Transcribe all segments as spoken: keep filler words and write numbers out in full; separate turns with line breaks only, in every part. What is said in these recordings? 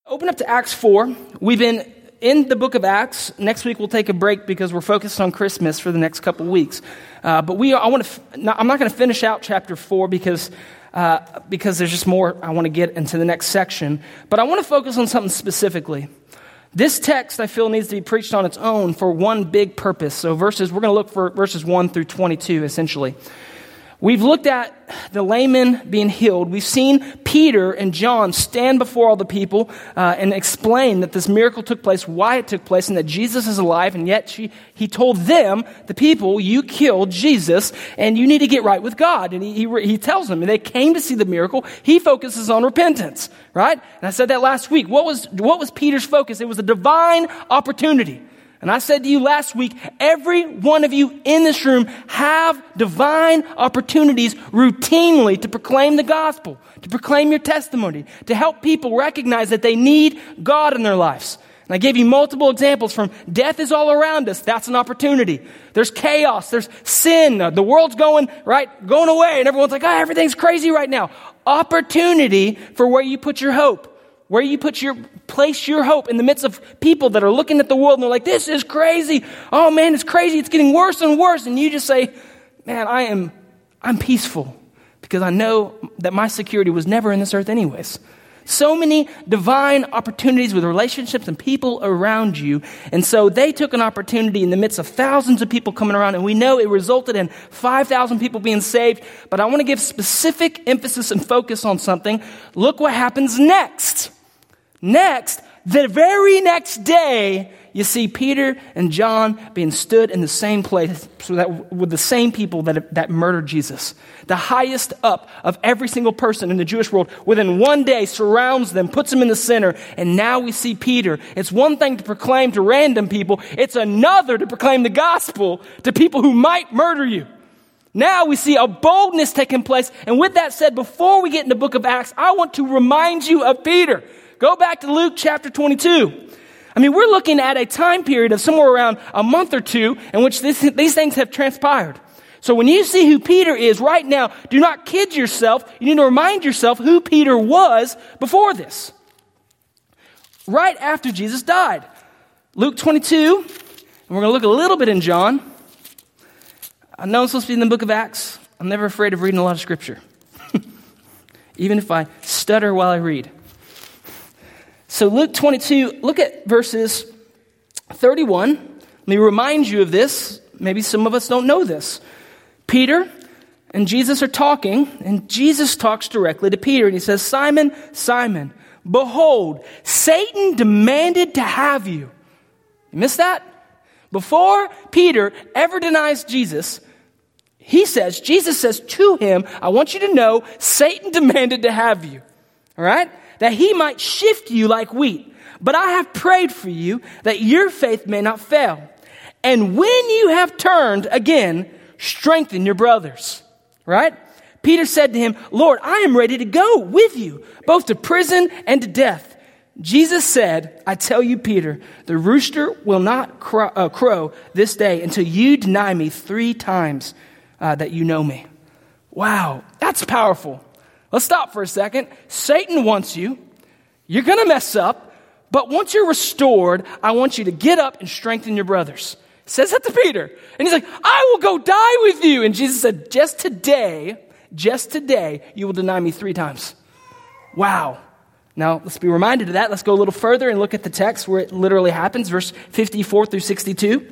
Open up to Acts four. We've been in the book of Acts. Next week we'll take a break because we're focused on Christmas for the next couple weeks. Uh, but we, I want to. I'm not going to finish out chapter four because uh, because there's just more I want to get into the next section. But I want to focus on something specifically. This text I feel needs to be preached on its own for one big purpose. So verses we're going to look for verses one through twenty-two essentially. We've looked at the layman being healed. We've seen Peter and John stand before all the people uh, and explain that this miracle took place, why it took place, and that Jesus is alive. And yet she, he told them, the people, you killed Jesus, and you need to get right with God. And he, he, he tells them, and they came to see the miracle. He focuses on repentance, right? And I said that last week. What was, what was Peter's focus? It was a divine opportunity. And I said to you last week, every one of you in this room have divine opportunities routinely to proclaim the gospel, to proclaim your testimony, to help people recognize that they need God in their lives. And I gave you multiple examples from death is all around us. That's an opportunity. There's chaos. There's sin. The world's going, right, going away. And everyone's like, oh, everything's crazy right now. Opportunity for where you put your hope. Where you put your, place your hope in the midst of people that are looking at the world and they're like, this is crazy. Oh man, it's crazy. It's getting worse and worse. And you just say, man, I am, I'm peaceful because I know that my security was never in this earth anyways. So many divine opportunities with relationships and people around you. And so they took an opportunity in the midst of thousands of people coming around. And we know it resulted in five thousand people being saved. But I want to give specific emphasis and focus on something. Look what happens next. Next, the very next day, you see Peter and John being stood in the same place so that with the same people that, that murdered Jesus. The highest up of every single person in the Jewish world within one day surrounds them, puts them in the center, and now we see Peter. It's one thing to proclaim to random people. It's another to proclaim the gospel to people who might murder you. Now we see a boldness taking place. And with that said, before we get in the book of Acts, I want to remind you of Peter. Go back to Luke chapter twenty-two. I mean, we're looking at a time period of somewhere around a month or two in which this, these things have transpired. So when you see who Peter is right now, do not kid yourself. You need to remind yourself who Peter was before this. Right after Jesus died. Luke twenty-two, and we're going to look a little bit in John. I know I'm supposed to be in the book of Acts. I'm never afraid of reading a lot of scripture. Even if I stutter while I read. So Luke twenty-two, look at verses thirty-one. Let me remind you of this. Maybe some of us don't know this. Peter and Jesus are talking, and Jesus talks directly to Peter, and he says, Simon, Simon, behold, Satan demanded to have you. You missed that? Before Peter ever denies Jesus, he says, Jesus says to him, I want you to know Satan demanded to have you. All right? That he might shift you like wheat. But I have prayed for you that your faith may not fail. And when you have turned again, strengthen your brothers. Right? Peter said to him, Lord, I am ready to go with you, both to prison and to death. Jesus said, I tell you, Peter, the rooster will not crow, uh, crow this day until you deny me three times uh, that you know me. Wow, that's powerful. Let's stop for a second. Satan wants you. You're going to mess up. But once you're restored, I want you to get up and strengthen your brothers. Says that to Peter. And he's like, I will go die with you. And Jesus said, just today, just today, you will deny me three times. Wow. Now, let's be reminded of that. Let's go a little further and look at the text where it literally happens. Verse fifty-four through sixty-two.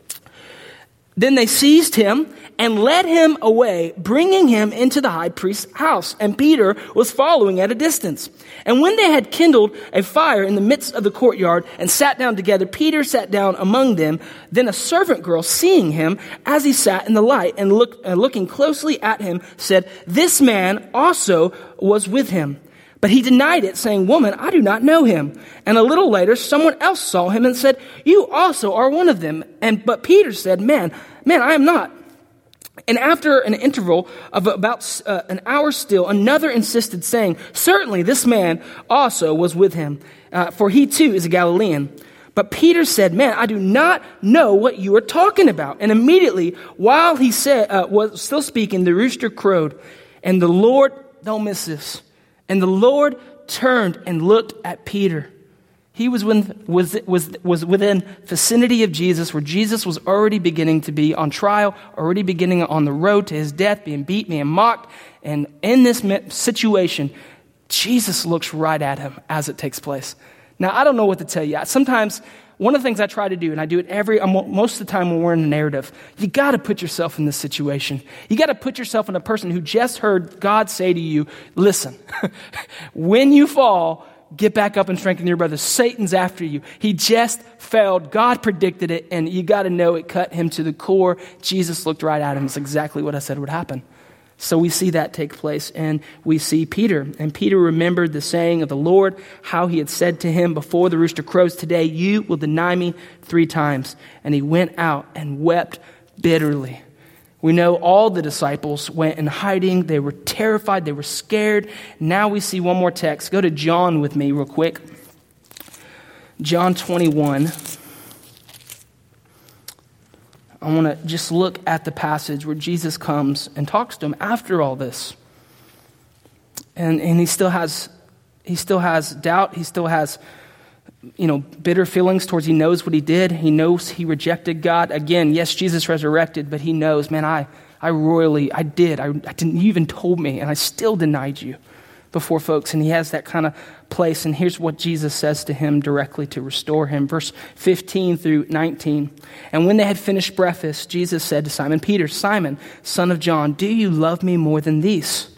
Then they seized him and led him away, bringing him into the high priest's house. And Peter was following at a distance. And when they had kindled a fire in the midst of the courtyard and sat down together, Peter sat down among them. Then a servant girl, seeing him as he sat in the light and look, uh, looking closely at him, said, this man also was with him. But he denied it, saying, woman, I do not know him. And a little later, someone else saw him and said, you also are one of them. And but Peter said, man, man, I am not. And after an interval of about uh, an hour still, another insisted, saying, certainly this man also was with him, uh, for he too is a Galilean. But Peter said, man, I do not know what you are talking about. And immediately, while he said uh, was still speaking, the rooster crowed. And the Lord, don't miss this, and the Lord turned and looked at Peter. He was, when, was, was, was within vicinity of Jesus, where Jesus was already beginning to be on trial, already beginning on the road to his death, being beat, being mocked. And in this situation, Jesus looks right at him as it takes place. Now, I don't know what to tell you. Sometimes one of the things I try to do, and I do it every, most of the time when we're in a narrative, you got to put yourself in this situation. You got to put yourself in a person who just heard God say to you, listen, when you fall, get back up and strengthen your brothers. Satan's after you. He just failed. God predicted it, and you got to know it cut him to the core. Jesus looked right at him. It's exactly what I said would happen. So we see that take place, and we see Peter. And Peter remembered the saying of the Lord, how he had said to him before the rooster crows, today you will deny me three times. And he went out and wept bitterly. We know all the disciples went in hiding. They were terrified. They were scared. Now we see one more text. Go to John with me real quick. John twenty-one. I want to just look at the passage where Jesus comes and talks to him after all this. And and he still has he still has doubt. He still has, you know, bitter feelings towards, he knows what he did. He knows he rejected God. Again, yes, Jesus resurrected, but he knows, man, I, I royally, I did. I, I didn't, you even told me, and I still denied you before folks. And he has that kind of place. And here's what Jesus says to him directly to restore him. Verse fifteen through nineteen. And when they had finished breakfast, Jesus said to Simon Peter, Simon, son of John, do you love me more than these?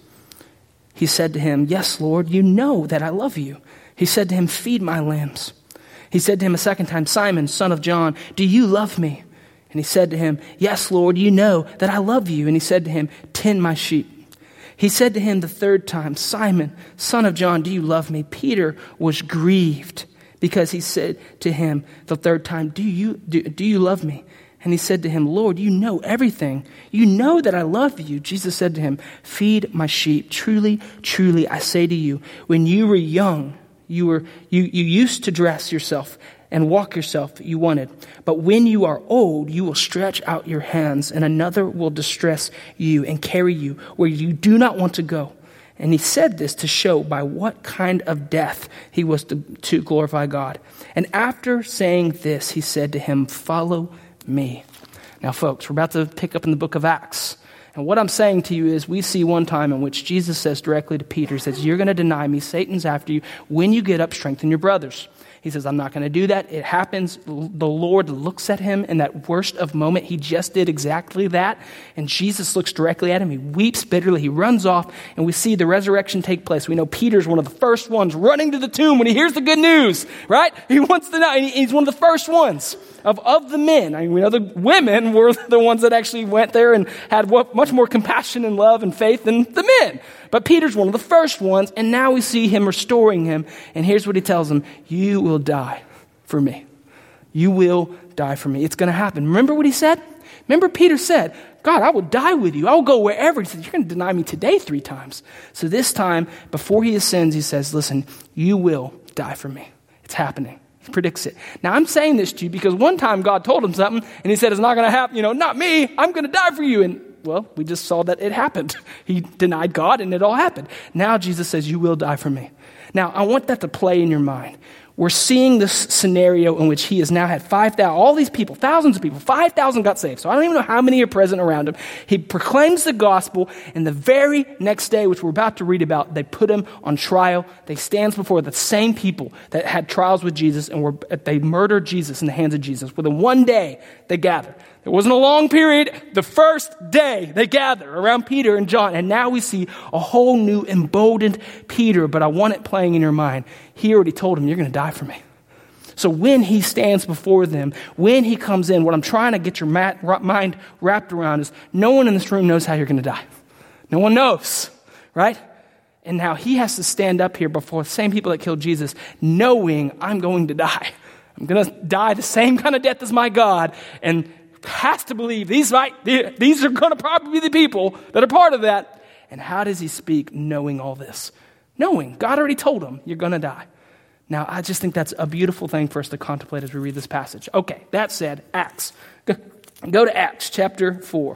He said to him, yes, Lord, you know that I love you. He said to him, feed my lambs. He said to him a second time, Simon, son of John, do you love me? And he said to him, yes, Lord, you know that I love you. And he said to him, tend my sheep. He said to him the third time, Simon, son of John, do you love me? Peter was grieved because he said to him the third time, do you, do, do you love me? And he said to him, Lord, you know everything. You know that I love you. Jesus said to him, feed my sheep. Truly, truly, I say to you, when you were young, you were you, you used to dress yourself and walk yourself you wanted. But when you are old, you will stretch out your hands, and another will distress you and carry you where you do not want to go. And he said this to show by what kind of death he was to, to glorify God. And after saying this, he said to him, follow me. Now, folks, we're about to pick up in the book of Acts. And what I'm saying to you is we see one time in which Jesus says directly to Peter, says, you're going to deny me. Satan's after you. When you get up, strengthen your brothers. He says, I'm not going to do that. It happens. The Lord looks at him in that worst of moment. He just did exactly that. And Jesus looks directly at him. He weeps bitterly. He runs off. And we see the resurrection take place. We know Peter's one of the first ones running to the tomb when he hears the good news, right? He wants to know. And he's one of the first ones of, of the men. I mean, we know the women were the ones that actually went there and had what, much more compassion and love and faith than the men. But Peter's one of the first ones, and now we see him restoring him. And here's what he tells him. You will die for me. You will die for me. It's going to happen. Remember what he said? Remember Peter said, God, I will die with you. I will go wherever. He said, you're going to deny me today three times. So this time, before he ascends, he says, listen, you will die for me. It's happening. He predicts it. Now, I'm saying this to you because one time God told him something, and he said, it's not going to happen. You know, not me. I'm going to die for you. And well, we just saw that it happened. He denied God and it all happened. Now Jesus says, you will die for me. Now, I want that to play in your mind. We're seeing this scenario in which he has now had five thousand, all these people, thousands of people, five thousand got saved. So I don't even know how many are present around him. He proclaims the gospel, and the very next day, which we're about to read about, they put him on trial. They stands before the same people that had trials with Jesus, and were, they murdered Jesus in the hands of Jesus. Within one day, they gather. There wasn't a long period. The first day they gather around Peter and John. And now we see a whole new emboldened Peter. But I want it playing in your mind. He already told him, you're going to die for me. So when he stands before them, when he comes in, what I'm trying to get your mind wrapped around is no one in this room knows how you're going to die. No one knows, right? And now he has to stand up here before the same people that killed Jesus, knowing I'm going to die. I'm going to die the same kind of death as my God. And has to believe these might these are going to probably be the people that are part of that. And how does he speak knowing all this? Knowing God already told him you're going to die. Now, I just think that's a beautiful thing for us to contemplate as we read this passage. Okay, that said, Acts. Go, go to Acts chapter four.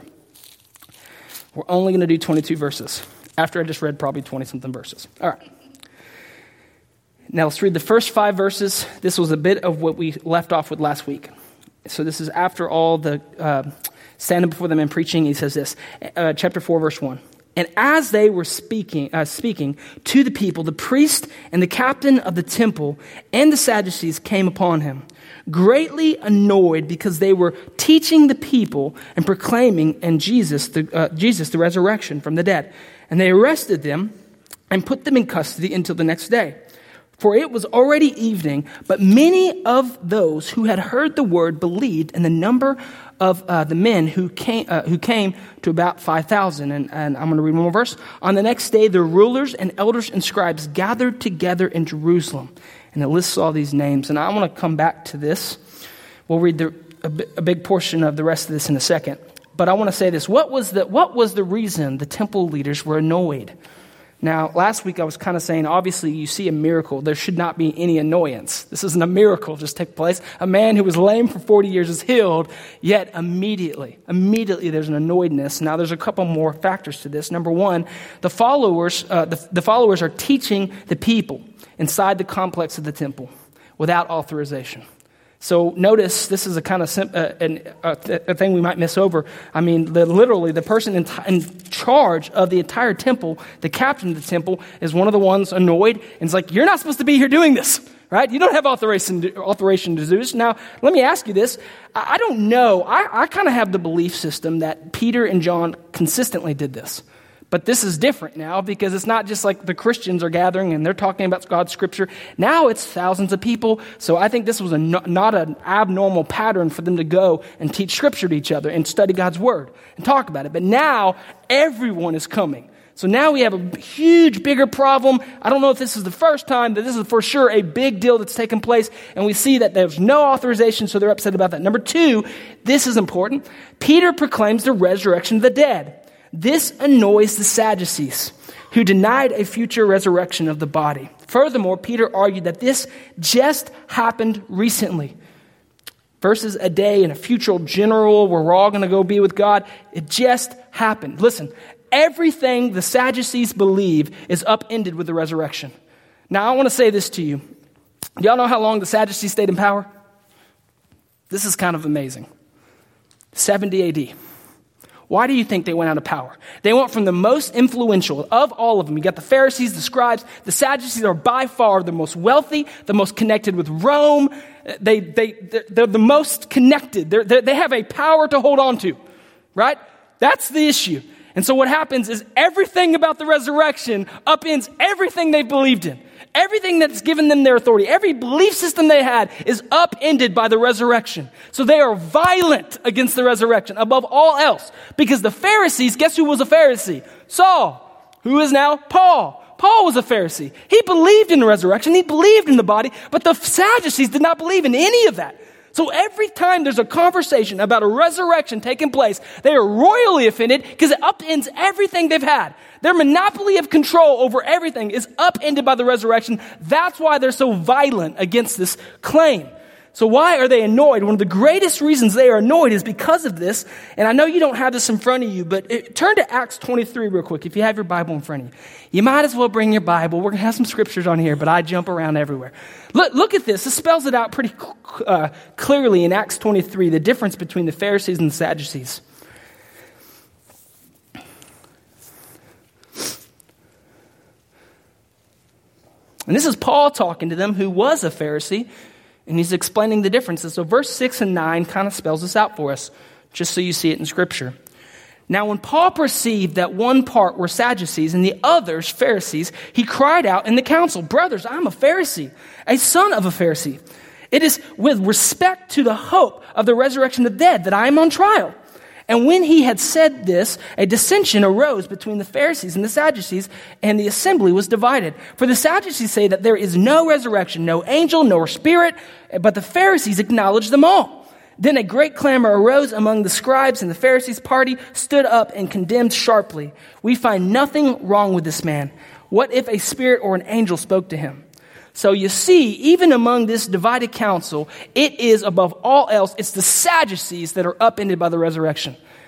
We're only going to do twenty-two verses after I just read probably twenty-something verses. All right. Now let's read the first five verses. This was a bit of what we left off with last week. So this is after all the uh, standing before them and preaching. He says this, uh, chapter four, verse one. And as they were speaking, uh, speaking to the people, the priest and the captain of the temple and the Sadducees came upon him, greatly annoyed because they were teaching the people and proclaiming in Jesus the, uh, Jesus the resurrection from the dead. And they arrested them and put them in custody until the next day. For it was already evening, but many of those who had heard the word believed, and the number of uh, the men who came uh, who came to about five thousand. And, and I'm going to read one more verse. On the next day, the rulers and elders and scribes gathered together in Jerusalem. And it lists all these names. And I want to come back to this. We'll read the, a, a big portion of the rest of this in a second. But I want to say this. What was the, what was the reason the temple leaders were annoyed? Now, last week I was kind of saying, obviously, you see a miracle. There should not be any annoyance. This isn't a miracle just take place. A man who was lame for forty years is healed, yet immediately, immediately there's an annoyedness. Now, there's a couple more factors to this. Number one, the followers, uh, the, the followers are teaching the people inside the complex of the temple without authorization. So notice this is a kind of sim- uh, an, uh, a thing we might miss over. I mean, the, literally, the person in, t- in charge of the entire temple, the captain of the temple, is one of the ones annoyed. And it's like, you're not supposed to be here doing this, right? You don't have authorization to, authorization to do this. Now, let me ask you this. I, I don't know. I, I kind of have the belief system that Peter and John consistently did this. But this is different now because it's not just like the Christians are gathering and they're talking about God's scripture. Now it's thousands of people. So I think this was a no, not an abnormal pattern for them to go and teach scripture to each other and study God's word and talk about it. But now everyone is coming. So now we have a huge, bigger problem. I don't know if this is the first time, but this is for sure a big deal that's taken place. And we see that there's no authorization, so they're upset about that. Number two, this is important. Peter proclaims the resurrection of the dead. This annoys the Sadducees, who denied a future resurrection of the body. Furthermore, Peter argued that this just happened recently. Versus a day and a future general where we're all going to go be with God. It just happened. Listen, everything the Sadducees believe is upended with the resurrection. Now, I want to say this to you. Y'all know how long the Sadducees stayed in power? This is kind of amazing. seventy A D. Why do you think they went out of power? They went from the most influential of all of them. You got the Pharisees, the scribes. The Sadducees are by far the most wealthy, the most connected with Rome. They, they, they're the most connected. They're, they're, they have a power to hold on to, right? That's the issue. And so what happens is everything about the resurrection upends everything they've believed in. Everything that's given them their authority, every belief system they had is upended by the resurrection. So they are violent against the resurrection above all else. Because the Pharisees, guess who was a Pharisee? Saul, who is now Paul. Paul was a Pharisee. He believed in the resurrection. He believed in the body. But the Sadducees did not believe in any of that. So every time there's a conversation about a resurrection taking place, they are royally offended because it upends everything they've had. Their monopoly of control over everything is upended by the resurrection. That's why they're so violent against this claim. So why are they annoyed? One of the greatest reasons they are annoyed is because of this. And I know you don't have this in front of you, but it, turn to Acts twenty-three real quick if you have your Bible in front of you. You might as well bring your Bible. We're going to have some scriptures on here, but I jump around everywhere. Look, look at this. This spells it out pretty uh, clearly in Acts twenty-three, the difference between the Pharisees and the Sadducees. And this is Paul talking to them, who was a Pharisee, and he's explaining the differences. So verse six and nine kind of spells this out for us, just so you see it in Scripture. Now, when Paul perceived that one part were Sadducees and the others Pharisees, he cried out in the council, "Brothers, I'm a Pharisee, a son of a Pharisee. It is with respect to the hope of the resurrection of the dead that I am on trial." And when he had said this, a dissension arose between the Pharisees and the Sadducees, and the assembly was divided. For the Sadducees say that there is no resurrection, no angel, nor spirit, but the Pharisees acknowledge them all. Then a great clamor arose among the scribes, and the Pharisees' party stood up and condemned sharply. "We find nothing wrong with this man. What if a spirit or an angel spoke to him?" So you see, even among this divided council, it is above all else, it's the Sadducees that are upended by the resurrection.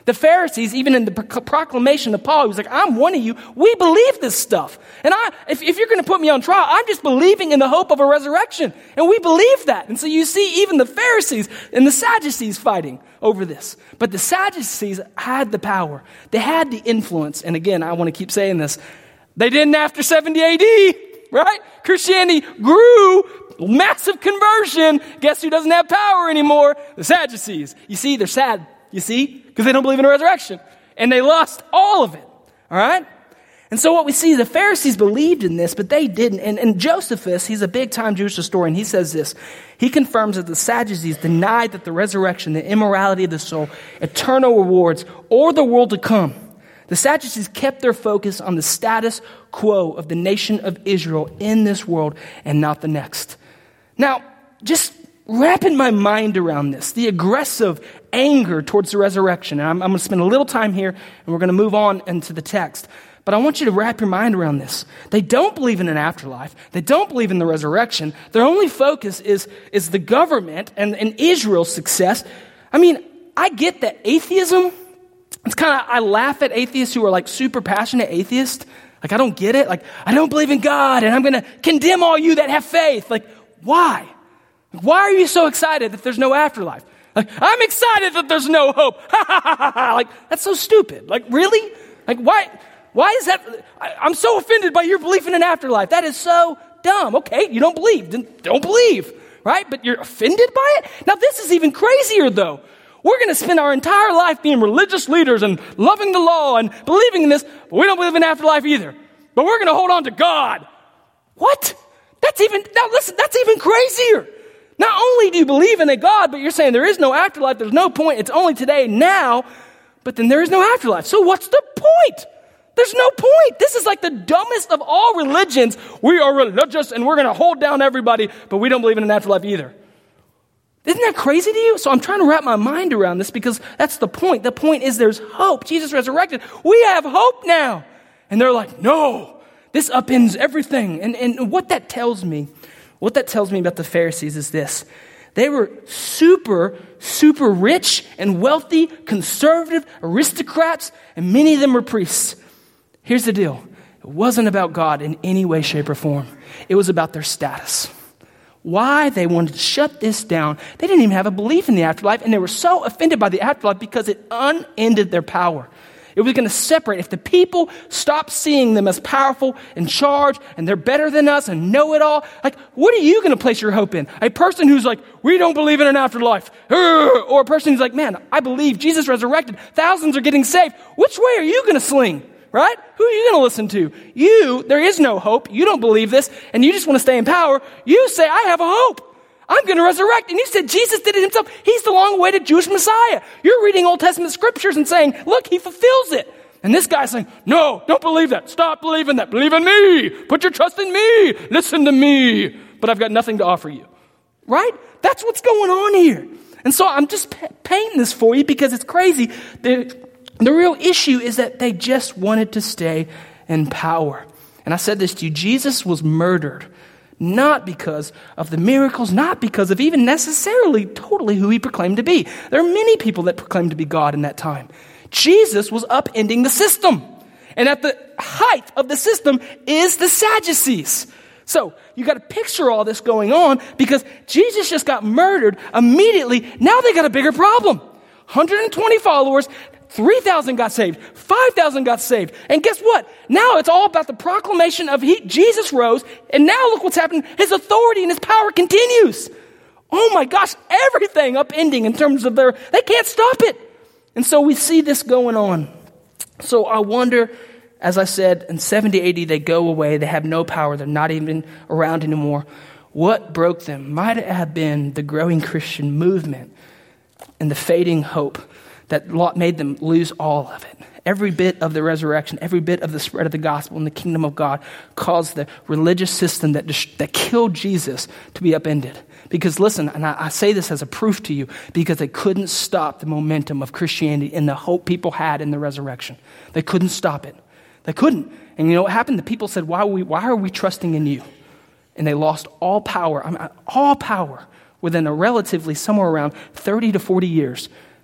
The Pharisees, even in the pro- proclamation of Paul, he was like, I'm one of you. We believe this stuff. And I, if, if you're going to put me on trial, I'm just believing in the hope of a resurrection. And we believe that. And so you see even the Pharisees and the Sadducees fighting over this. But the Sadducees had the power. They had the influence. And again, I want to keep saying this. They didn't after seventy A D, right? Christianity grew, massive conversion. Guess who doesn't have power anymore? The Sadducees. You see, they're sad. You see? Because they don't believe in a resurrection. And they lost all of it. All right? And so what we see, the Pharisees believed in this, but they didn't. And, and Josephus, he's a big-time Jewish historian. He says this. He confirms that the Sadducees denied that the resurrection, the immortality of the soul, eternal rewards, or the world to come. The Sadducees kept their focus on the status quo of the nation of Israel in this world and not the next. Now, just wrapping my mind around this, the aggressive anger towards the resurrection. And I'm, I'm going to spend a little time here, and we're going to move on into the text. But I want you to wrap your mind around this. They don't believe in an afterlife. They don't believe in the resurrection. Their only focus is, is the government and, and Israel's success. I mean, I get that atheism, it's kind of, I laugh at atheists who are like super passionate atheists. Like, I don't get it. Like, I don't believe in God, and I'm going to condemn all you that have faith. Like, why? Why are you so excited that there's no afterlife? Like, I'm excited that there's no hope. Like, that's so stupid. Like, really? Like, why, why is that? I, I'm so offended by your belief in an afterlife. That is so dumb. Okay, you don't believe. Then don't believe, right? But you're offended by it? Now, this is even crazier, though. We're going to spend our entire life being religious leaders and loving the law and believing in this, but we don't believe in afterlife either. But we're going to hold on to God. What? That's even, now listen, that's even crazier. Not only do you believe in a God, but you're saying there is no afterlife, there's no point, it's only today, now, but then there is no afterlife. So what's the point? There's no point. This is like the dumbest of all religions. We are religious and we're going to hold down everybody, but we don't believe in an afterlife either. Isn't that crazy to you? So I'm trying to wrap my mind around this because that's the point. The point is there's hope. Jesus resurrected. We have hope now. And they're like, no, this upends everything. And, and what that tells me, what that tells me about the Pharisees is this. They were super, super rich and wealthy, conservative aristocrats, and many of them were priests. Here's the deal. It wasn't about God in any way, shape, or form. It was about their status. Why they wanted to shut this down. They didn't even have a belief in the afterlife, and they were so offended by the afterlife because it unended their power. It was going to separate. If the people stopped seeing them as powerful, in charge, and they're better than us and know it all, like, what are you going to place your hope in? A person who's like, we don't believe in an afterlife. Or a person who's like, man, I believe Jesus resurrected. Thousands are getting saved. Which way are you going to sling? Right? Who are you going to listen to? You, there is no hope. You don't believe this, and you just want to stay in power. You say, I have a hope. I'm going to resurrect. And you said Jesus did it himself. He's the long-awaited Jewish Messiah. You're reading Old Testament scriptures and saying, look, he fulfills it. And this guy's saying, no, don't believe that. Stop believing that. Believe in me. Put your trust in me. Listen to me. But I've got nothing to offer you. Right? That's what's going on here. And so I'm just p- painting this for you because it's crazy. The, the real issue is that they just wanted to stay in power. And I said this to you. Jesus was murdered. Not because of the miracles, not because of even necessarily totally who he proclaimed to be. There are many people that proclaimed to be God in that time. Jesus was upending the system. And at the height of the system is the Sadducees. So you got to picture all this going on because Jesus just got murdered immediately. Now they got a bigger problem. one hundred twenty followers, three thousand got saved, five thousand got saved. And guess what? Now it's all about the proclamation of he, Jesus rose. And now look what's happening. His authority and his power continues. Oh my gosh, everything upending in terms of their, they can't stop it. And so we see this going on. So I wonder, as I said, in seventy A D, they go away. They have no power. They're not even around anymore. What broke them? Might it have been the growing Christian movement and the fading hope that made them lose all of it. Every bit of the resurrection, every bit of the spread of the gospel in the kingdom of God caused the religious system that that killed Jesus to be upended. Because listen, and I, I say this as a proof to you, because they couldn't stop the momentum of Christianity and the hope people had in the resurrection. They couldn't stop it. They couldn't. And you know what happened? The people said, why are we, why are we trusting in you? And they lost all power, I mean, all power within a relatively somewhere around thirty to forty years.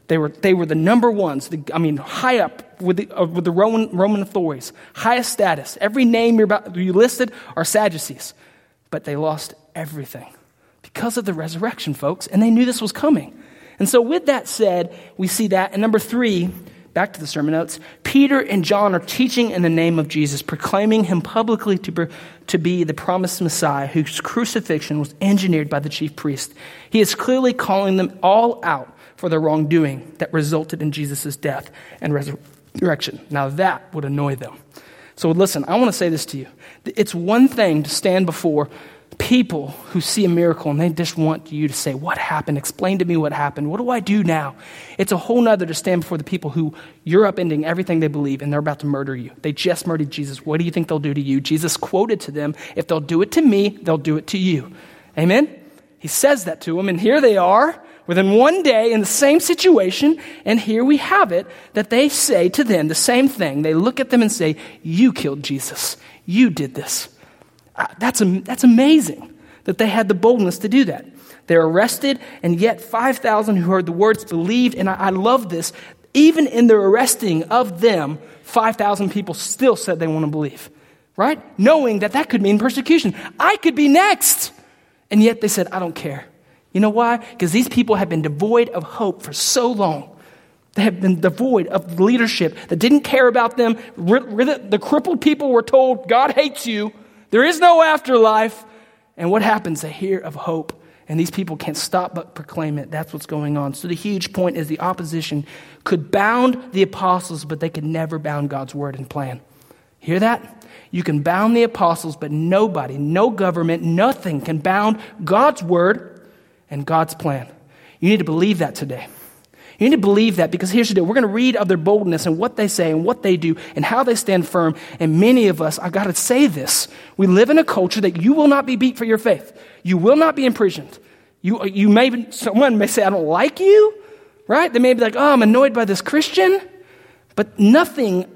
They were they were the number ones. The, I mean, high up with the uh, with the Roman Roman authorities, highest status. Every name you're about you listed are Sadducees, but they lost everything because of the resurrection, folks. And they knew this was coming. And so, with that said, we see that. And number three, back to the sermon notes. Peter and John are teaching in the name of Jesus, proclaiming him publicly to be, to be the promised Messiah, whose crucifixion was engineered by the chief priest. He is clearly calling them all out for their wrongdoing that resulted in Jesus' death and resurrection. Now that would annoy them. So listen, I want to say this to you. It's one thing to stand before people who see a miracle and they just want you to say, what happened? Explain to me what happened. What do I do now? It's a whole nother to stand before the people who you're upending everything they believe and they're about to murder you. They just murdered Jesus. What do you think they'll do to you? Jesus quoted to them, if they'll do it to me, they'll do it to you. Amen? He says that to them, and here they are within one day in the same situation, and here we have it that they say to them the same thing. They look at them and say, you killed Jesus. You did this. Uh, that's, that's amazing that they had the boldness to do that. They're arrested, and yet five thousand who heard the words believed, and I, I love this. Even in their arresting of them, five thousand people still said they want to believe, right? Knowing that that could mean persecution. I could be next. And yet they said, I don't care. You know why? Because these people have been devoid of hope for so long. They have been devoid of leadership that didn't care about them. The crippled people were told, God hates you. There is no afterlife. And what happens? They hear of hope. And these people can't stop but proclaim it. That's what's going on. So the huge point is the opposition could bound the apostles, but they could never bound God's word and plan. Hear that? You can bound the apostles, but nobody, no government, nothing can bound God's word and God's plan. You need to believe that today. You need to believe that, because here's the deal. We're going to read of their boldness and what they say and what they do and how they stand firm. And many of us, I got to say this, we live in a culture that you will not be beat for your faith. You will not be imprisoned. You, you may, someone may say, I don't like you, right? They may be like, oh, I'm annoyed by this Christian. But nothing,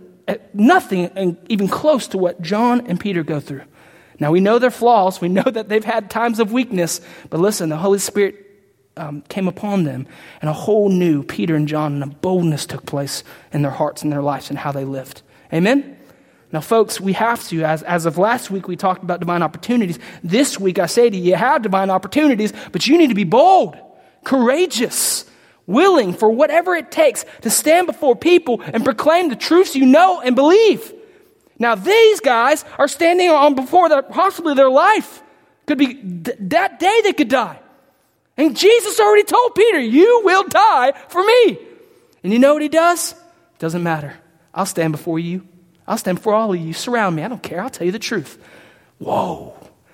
nothing even close to what John and Peter go through. Now, we know their flaws. We know that they've had times of weakness. But listen, the Holy Spirit um, came upon them, and a whole new Peter and John, and a boldness took place in their hearts and their lives and how they lived. Amen? Now, folks, we have to, as, as of last week, we talked about divine opportunities. This week, I say to you, you have divine opportunities, but you need to be bold, courageous, willing for whatever it takes to stand before people and proclaim the truths you know and believe. Now, these guys are standing on before their, possibly their life. Could be th- that day they could die. And Jesus already told Peter, you will die for me. And you know what he does? Doesn't matter. I'll stand before you. I'll stand before all of you. Surround me. I don't care. I'll tell you the truth. Whoa.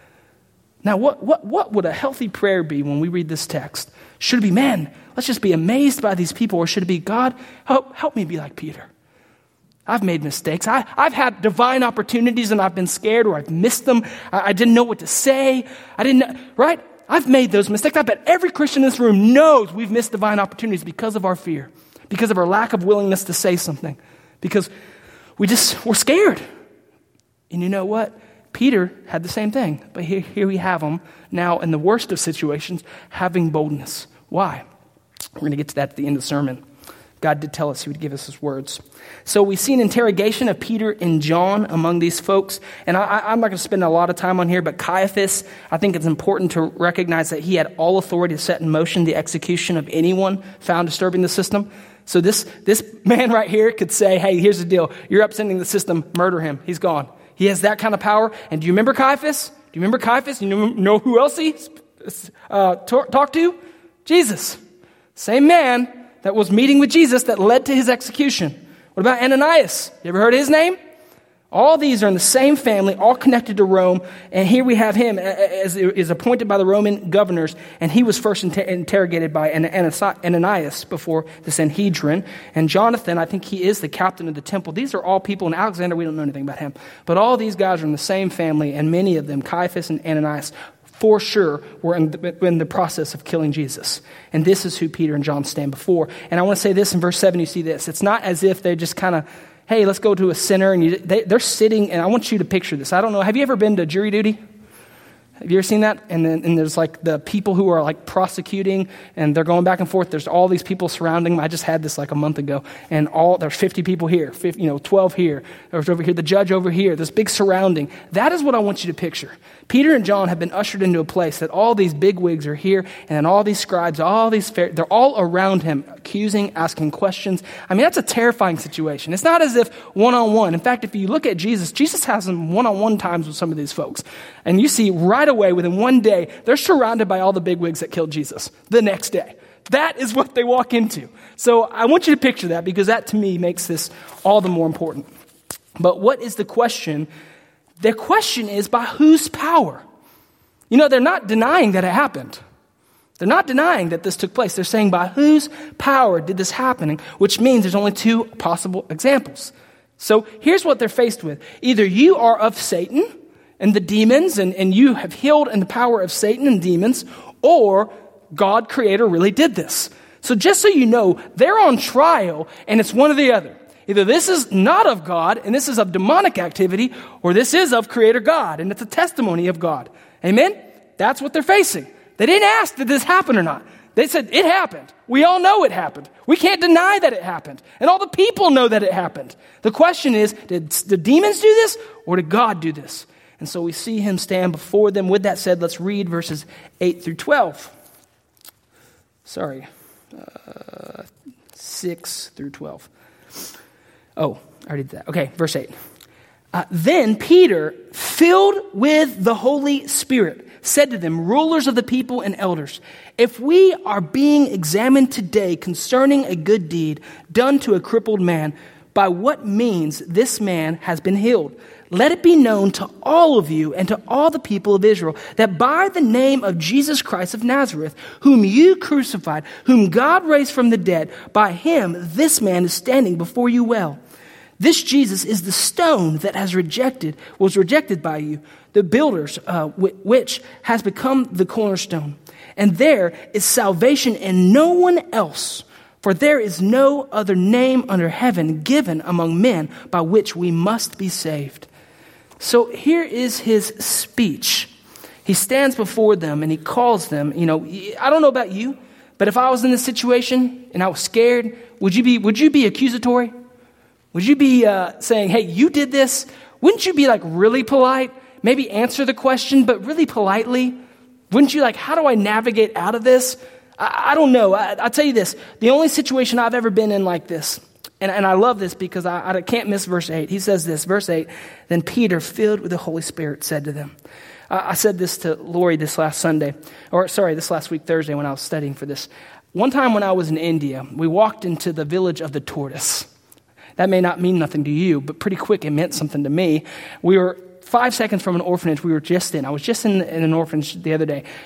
Now, what, what, what would a healthy prayer be when we read this text? Should it be, man, let's just be amazed by these people? Or should it be, God, help, help me be like Peter? I've made mistakes. I, I've had divine opportunities and I've been scared, or I've missed them. I, I didn't know what to say. I didn't know, right? I've made those mistakes. I bet every Christian in this room knows we've missed divine opportunities because of our fear, because of our lack of willingness to say something, because we just, we're scared. And you know what? Peter had the same thing, but here, here we have him now in the worst of situations, having boldness. Why? We're going to get to that at the end of the sermon. God did tell us he would give us his words. So we see an interrogation of Peter and John among these folks. And I, I'm not going to spend a lot of time on here, but Caiaphas, I think it's important to recognize that he had all authority to set in motion the execution of anyone found disturbing the system. So this, this man right here could say, hey, here's the deal. You're upsetting the system. Murder him. He's gone. He has that kind of power. And do you remember Caiaphas? Do you remember Caiaphas? You know who else he uh, talked to? Jesus. Same man that was meeting with Jesus that led to his execution. What about Ananias? You ever heard of his name? All these are in the same family, all connected to Rome. And here we have him as is appointed by the Roman governors. And he was first inter- interrogated by Ananias before the Sanhedrin. And Jonathan, I think he is the captain of the temple. These are all people. And Alexander, we don't know anything about him. But all these guys are in the same family. And many of them, Caiaphas and Ananias, for sure, were in the, in the process of killing Jesus. And this is who Peter and John stand before. And I want to say this in verse seven, you see this. It's not as if they're just kind of, hey, let's go to a sinner. And you, they, they're sitting, and I want you to picture this. I don't know, have you ever been to jury duty? Have you ever seen that? And then and there's like the people who are like prosecuting and they're going back and forth. There's all these people surrounding them. I just had this like a month ago. And all there's fifty people here, fifty, you know, twelve here. There's over here, the judge over here, this big surrounding. That is what I want you to picture. Peter and John have been ushered into a place that all these big wigs are here and all these scribes, all these, they're all around him, accusing, asking questions. I mean, that's a terrifying situation. It's not as if one-on-one. In fact, if you look at Jesus, Jesus has some one-on-one times with some of these folks. And you see right away, within one day, they're surrounded by all the big wigs that killed Jesus the next day. That is what they walk into. So I want you to picture that because that to me makes this all the more important. But what is the question? The question is, by whose power? You know, they're not denying that it happened. They're not denying that this took place. They're saying, by whose power did this happen? Which means there's only two possible examples. So here's what they're faced with. Either you are of Satan and the demons, and, and you have healed in the power of Satan and demons, or God, Creator, really did this. So just so you know, they're on trial, and it's one or the other. Either this is not of God, and this is of demonic activity, or this is of Creator God, and it's a testimony of God. Amen? That's what they're facing. They didn't ask, did this happen or not? They said, it happened. We all know it happened. We can't deny that it happened. And all the people know that it happened. The question is, did the demons do this, or did God do this? And so we see him stand before them. With that said, let's read verses eight through twelve. Sorry. Uh, six through twelve. Oh, I already did that. Okay, verse eight. Uh, then Peter, filled with the Holy Spirit, said to them, rulers of the people and elders, if we are being examined today concerning a good deed done to a crippled man, by what means this man has been healed, let it be known to all of you and to all the people of Israel that by the name of Jesus Christ of Nazareth, whom you crucified, whom God raised from the dead, by him this man is standing before you well. This Jesus is the stone that has rejected, was rejected by you, the builders, uh, which has become the cornerstone. And there is salvation in no one else, for there is no other name under heaven given among men by which we must be saved. So here is his speech. He stands before them and he calls them. You know, I don't know about you, but if I was in this situation and I was scared, would you be, would you be accusatory? Would you be uh, saying, hey, you did this? Wouldn't you be like really polite? Maybe answer the question, but really politely? Wouldn't you like, how do I navigate out of this? I, I don't know. I, I'll tell you this. The only situation I've ever been in like this, and, and I love this because I, I can't miss verse eight. He says this, verse eight, then Peter, filled with the Holy Spirit, said to them. Uh, I said this to Lori this last Sunday, or sorry, this last week, Thursday, when I was studying for this. One time when I was in India, we walked into the village of the tortoise. That may not mean nothing to you, but pretty quick it meant something to me. We were five seconds from an orphanage we were just in. I was just in, in an orphanage the other day.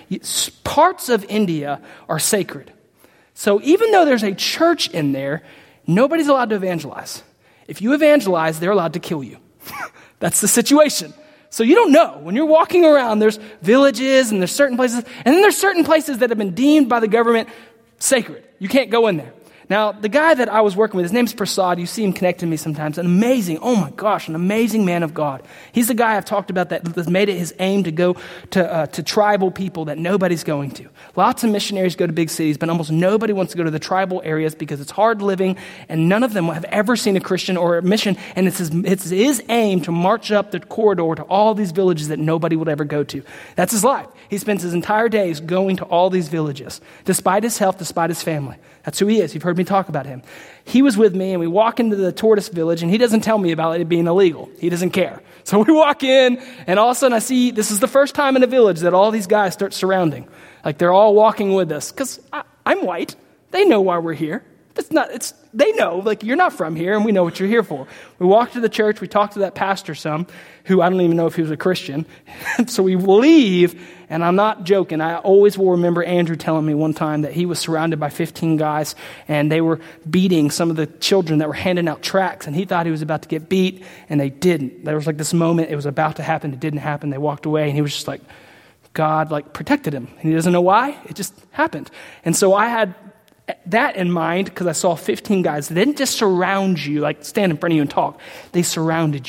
Parts of India are sacred. So even though there's a church in there, nobody's allowed to evangelize. If you evangelize, they're allowed to kill you. That's the situation. So you don't know. When you're walking around, there's villages and there's certain places, and then there's certain places that have been deemed by the government sacred. You can't go in there. Now, the guy that I was working with, his name's Prasad. You see him connect to me sometimes. An amazing, oh my gosh, an amazing man of God. He's the guy I've talked about that has made it his aim to go to uh, to tribal people that nobody's going to. Lots of missionaries go to big cities, but almost nobody wants to go to the tribal areas because it's hard living, and none of them have ever seen a Christian or a mission, and it's his, it's his aim to march up the corridor to all these villages that nobody would ever go to. That's his life. He spends his entire days going to all these villages, despite his health, despite his family. That's who he is. You've heard me talk about him. He was with me, and we walk into the tortoise village, and he doesn't tell me about it being illegal. He doesn't care. So we walk in, and all of a sudden I see, this is the first time in a village that all these guys start surrounding. Like they're all walking with us. Because I'm white. They know why we're here. It's not, it's, they know, like, you're not from here, and we know what you're here for. We walk to the church, we talk to that pastor some, who I don't even know if he was a Christian. So we leave, and I'm not joking. I always will remember Andrew telling me one time that he was surrounded by fifteen guys, and they were beating some of the children that were handing out tracts, and he thought he was about to get beat, and they didn't. There was like this moment, it was about to happen, it didn't happen, they walked away, and he was just like, God like protected him. And he doesn't know why, it just happened. And so I had that in mind, because I saw fifteen guys. They didn't just surround you, like stand in front of you and talk. They surrounded you.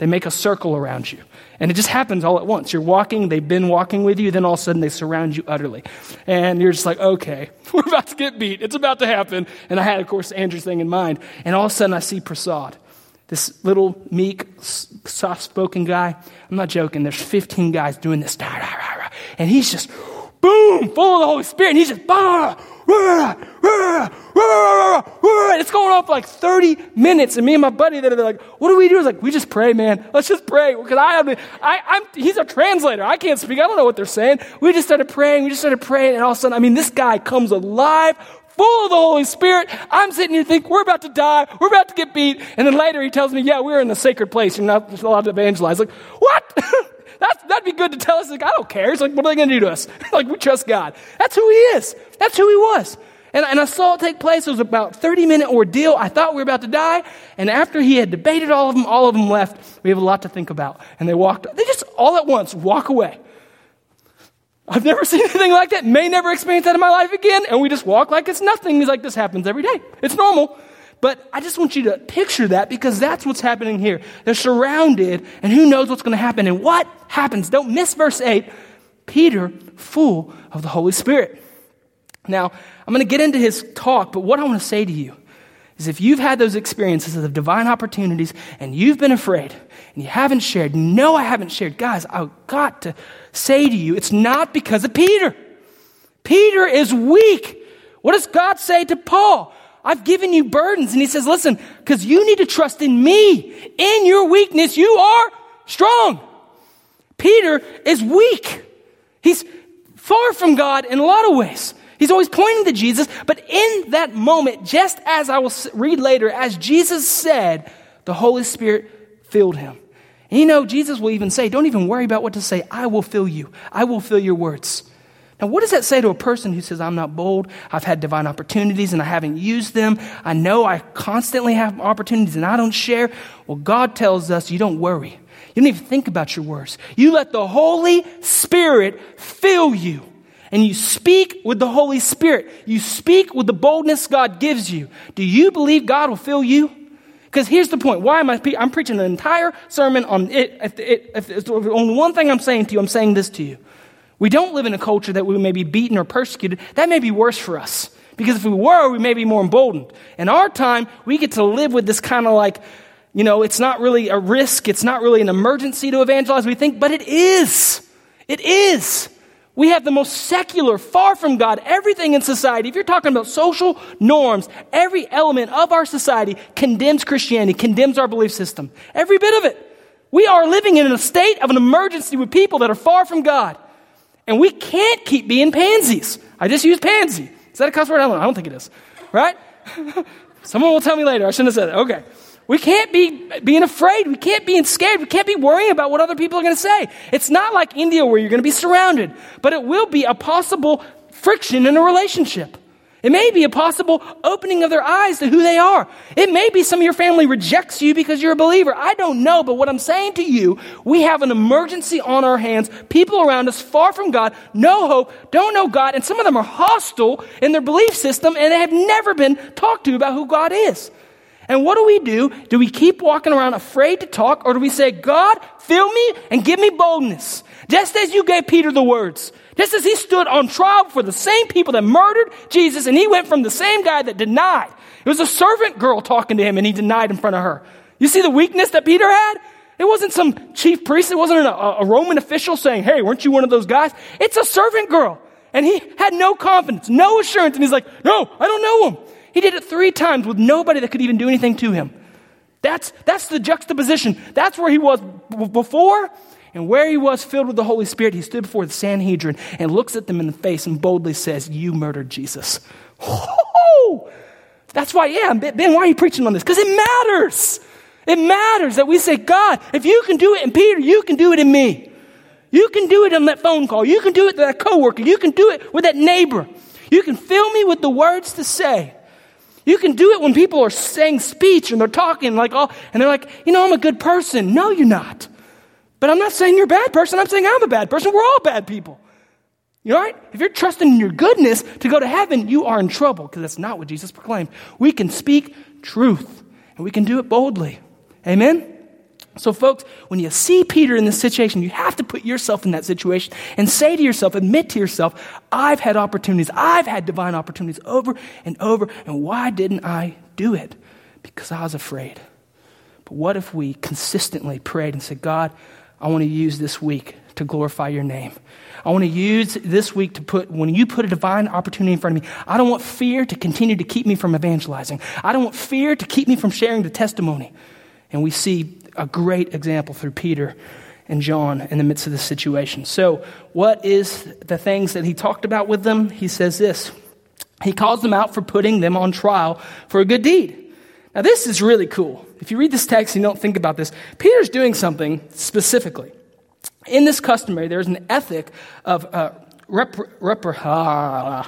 They make a circle around you. And it just happens all at once. You're walking, they've been walking with you, then all of a sudden they surround you utterly. And you're just like, okay, we're about to get beat. It's about to happen. And I had, of course, Andrew's thing in mind. And all of a sudden I see Prasad, this little meek, soft-spoken guy. I'm not joking. There's fifteen guys doing this. And he's just, boom, full of the Holy Spirit. And he's just, bah, rah, rah, rah, rah. It's going on for like thirty minutes. And me and my buddy, they're like, what do we do? It's like, we just pray, man. Let's just pray. Because I, I, I, I'm, he's a translator. I can't speak. I don't know what they're saying. We just started praying. We just started praying. And all of a sudden, I mean, this guy comes alive, full of the Holy Spirit. I'm sitting here thinking, we're about to die. We're about to get beat. And then later he tells me, yeah, we're in a sacred place. You're not allowed to evangelize. Like, what? That's, that'd be good to tell us. Like, I don't care. It's like, what are they going to do to us? Like, we trust God. That's who he is. That's who he was. And, and I saw it take place. It was about a thirty-minute ordeal. I thought we were about to die. And after he had debated all of them, all of them left. We have a lot to think about. And they walked, they just all at once walk away. I've never seen anything like that. May never experience that in my life again. And we just walk like it's nothing. It's like this happens every day. It's normal. But I just want you to picture that because that's what's happening here. They're surrounded, and who knows what's going to happen. And what happens? Don't miss verse eight. Peter, full of the Holy Spirit. Now, I'm going to get into his talk, but what I want to say to you is if you've had those experiences of divine opportunities and you've been afraid and you haven't shared, no, I haven't shared, guys, I've got to say to you, it's not because of Peter. Peter is weak. What does God say to Paul? I've given you burdens. And he says, listen, because you need to trust in me. In your weakness, you are strong. Peter is weak. He's far from God in a lot of ways. He's always pointing to Jesus. But in that moment, just as I will read later, as Jesus said, the Holy Spirit filled him. And you know, Jesus will even say, don't even worry about what to say. I will fill you. I will fill your words. Now, what does that say to a person who says, I'm not bold, I've had divine opportunities and I haven't used them, I know I constantly have opportunities and I don't share? Well, God tells us you don't worry. You don't even think about your words. You let the Holy Spirit fill you. And you speak with the Holy Spirit. You speak with the boldness God gives you. Do you believe God will fill you? Because here's the point. Why am I pre- I'm preaching an entire sermon on it. If, it, if there's only one thing I'm saying to you, I'm saying this to you. We don't live in a culture that we may be beaten or persecuted. That may be worse for us. Because if we were, we may be more emboldened. In our time, we get to live with this kind of like, you know, it's not really a risk. It's not really an emergency to evangelize, we think, but it is. It is. We have the most secular, far from God, everything in society. If you're talking about social norms, every element of our society condemns Christianity, condemns our belief system. Every bit of it. We are living in a state of an emergency with people that are far from God. And we can't keep being pansies. I just used pansy. Is that a cuss word? I don't know. I don't think it is. Right? Someone will tell me later. I shouldn't have said it. Okay. We can't be being afraid. We can't be scared. We can't be worrying about what other people are going to say. It's not like India where you're going to be surrounded, but it will be a possible friction in a relationship. It may be a possible opening of their eyes to who they are. It may be some of your family rejects you because you're a believer. I don't know, but what I'm saying to you, we have an emergency on our hands. People around us far from God, no hope, don't know God, and some of them are hostile in their belief system and they have never been talked to about who God is. And what do we do? Do we keep walking around afraid to talk, or do we say, God, fill me and give me boldness? Just as you gave Peter the words. Just as he stood on trial for the same people that murdered Jesus, and he went from the same guy that denied. It was a servant girl talking to him, and he denied in front of her. You see the weakness that Peter had? It wasn't some chief priest. It wasn't a, a Roman official saying, hey, weren't you one of those guys? It's a servant girl. And he had no confidence, no assurance. And he's like, no, I don't know him. He did it three times with nobody that could even do anything to him. That's, that's the juxtaposition. That's where he was b- before and where he was filled with the Holy Spirit. He stood before the Sanhedrin and looks at them in the face and boldly says, you murdered Jesus. Oh, that's why, yeah, Ben, why are you preaching on this? Because it matters. It matters that we say, God, if you can do it in Peter, you can do it in me. You can do it on that phone call. You can do it to that coworker. You can do it with that neighbor. You can fill me with the words to say. You can do it when people are saying speech and they're talking like all, and they're like, you know, I'm a good person. No, you're not. But I'm not saying you're a bad person. I'm saying I'm a bad person. We're all bad people. You know, right? If you're trusting in your goodness to go to heaven, you are in trouble because that's not what Jesus proclaimed. We can speak truth and we can do it boldly. Amen? So folks, when you see Peter in this situation, you have to put yourself in that situation and say to yourself, admit to yourself, I've had opportunities. I've had divine opportunities over and over. And why didn't I do it? Because I was afraid. But what if we consistently prayed and said, God, I want to use this week to glorify your name. I want to use this week to put, when you put a divine opportunity in front of me, I don't want fear to continue to keep me from evangelizing. I don't want fear to keep me from sharing the testimony. And we see a great example through Peter and John in the midst of this situation. So what is the things that he talked about with them? He says this. He calls them out for putting them on trial for a good deed. Now this is really cool. If you read this text and you don't think about this, Peter's doing something specifically. In this customary, there's an ethic of uh, rep, rep, uh,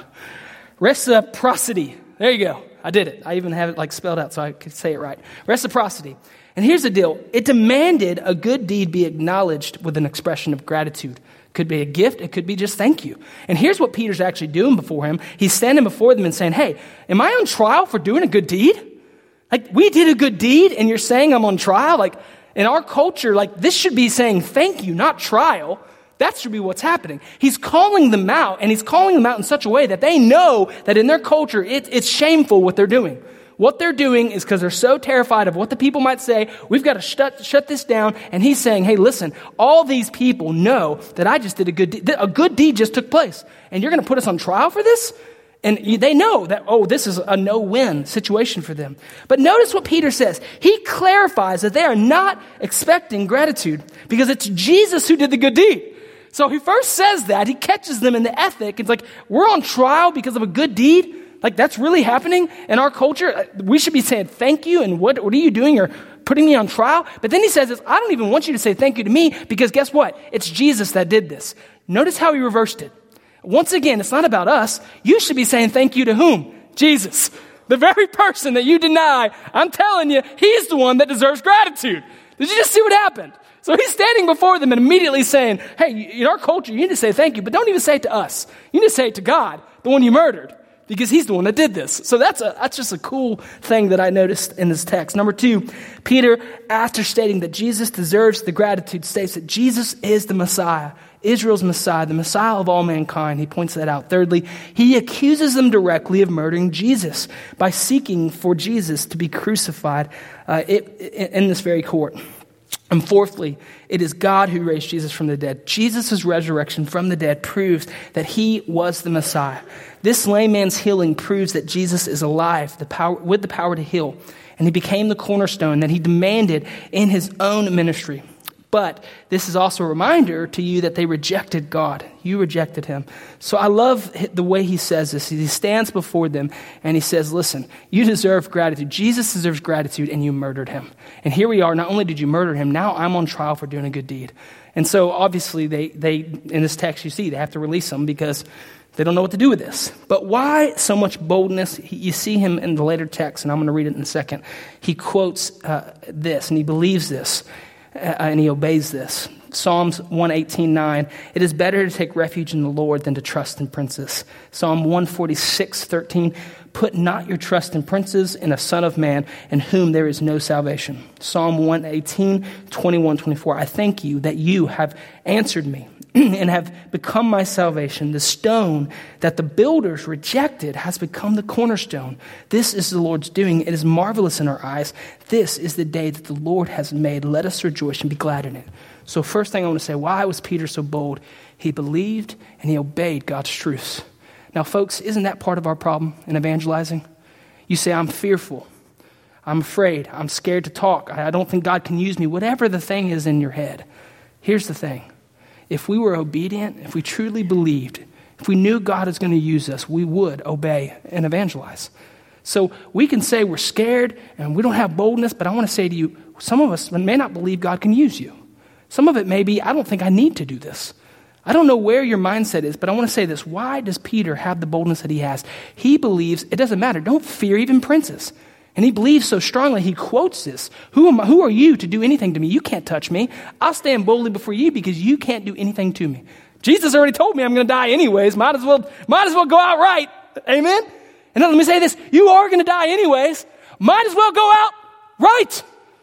reciprocity. There you go. I did it. I even have it like spelled out so I could say it right. Reciprocity. And here's the deal. It demanded a good deed be acknowledged with an expression of gratitude. It could be a gift. It could be just thank you. And here's what Peter's actually doing before him. He's standing before them and saying, hey, am I on trial for doing a good deed? Like, we did a good deed and you're saying I'm on trial? Like, in our culture, like, this should be saying thank you, not trial. That should be what's happening. He's calling them out, and he's calling them out in such a way that they know that in their culture, it, it's shameful what they're doing. What they're doing is because they're so terrified of what the people might say, we've got to shut, shut this down. And he's saying, hey, listen, all these people know that I just did a good deed. A good deed just took place. And you're going to put us on trial for this? And they know that, oh, this is a no-win situation for them. But notice what Peter says. He clarifies that they are not expecting gratitude because it's Jesus who did the good deed. So he first says that. He catches them in the ethic. It's like, we're on trial because of a good deed? Like, that's really happening in our culture? We should be saying thank you, and what, what are you doing? Or putting me on trial? But then he says this, I don't even want you to say thank you to me because guess what? It's Jesus that did this. Notice how he reversed it. Once again, it's not about us. You should be saying thank you to whom? Jesus. The very person that you deny, I'm telling you, he's the one that deserves gratitude. Did you just see what happened? So he's standing before them and immediately saying, hey, in our culture, you need to say thank you, but don't even say it to us. You need to say it to God, the one you murdered, because he's the one that did this. So that's a that's just a cool thing that I noticed in this text. Number two, Peter, after stating that Jesus deserves the gratitude, states that Jesus is the Messiah. Israel's Messiah, the Messiah of all mankind. He points that out. Thirdly, he accuses them directly of murdering Jesus by seeking for Jesus to be crucified uh, it, it, in this very court. And fourthly, it is God who raised Jesus from the dead. Jesus' resurrection from the dead proves that he was the Messiah. This lame man's healing proves that Jesus is alive the power, with the power to heal. And he became the cornerstone that he demanded in his own ministry. But this is also a reminder to you that they rejected God. You rejected him. So I love the way he says this. He stands before them and he says, listen, you deserve gratitude. Jesus deserves gratitude and you murdered him. And here we are. Not only did you murder him, now I'm on trial for doing a good deed. And so obviously they, they in this text you see, they have to release him because they don't know what to do with this. But why so much boldness? He, you see him in the later text, and I'm going to read it in a second. He quotes uh, this and he believes this. Uh, and he obeys this. Psalms one eighteen nine, it is better to take refuge in the Lord than to trust in princes. Psalm one forty-six thirteen, put not your trust in princes, in a son of man, in whom there is no salvation. Psalm one eighteen twenty-one twenty-four, I thank you that you have answered me and have become my salvation. The stone that the builders rejected has become the cornerstone. This is the Lord's doing. It is marvelous in our eyes. This is the day that the Lord has made. Let us rejoice and be glad in it. So first thing I want to say, why was Peter so bold? He believed and he obeyed God's truths. Now, folks, isn't that part of our problem in evangelizing? You say, I'm fearful. I'm afraid. I'm scared to talk. I don't think God can use me. Whatever the thing is in your head. Here's the thing. If we were obedient, if we truly believed, if we knew God is going to use us, we would obey and evangelize. So we can say we're scared and we don't have boldness, but I want to say to you, some of us may not believe God can use you. Some of it may be, I don't think I need to do this. I don't know where your mindset is, but I want to say this. Why does Peter have the boldness that he has? He believes it doesn't matter. Don't fear even princes. And he believes so strongly, he quotes this. Who am I, who are you to do anything to me? You can't touch me. I'll stand boldly before you because you can't do anything to me. Jesus already told me I'm going to die anyways. Might as well, might as well go out right. Amen? And let me say this. You are going to die anyways. Might as well go out right.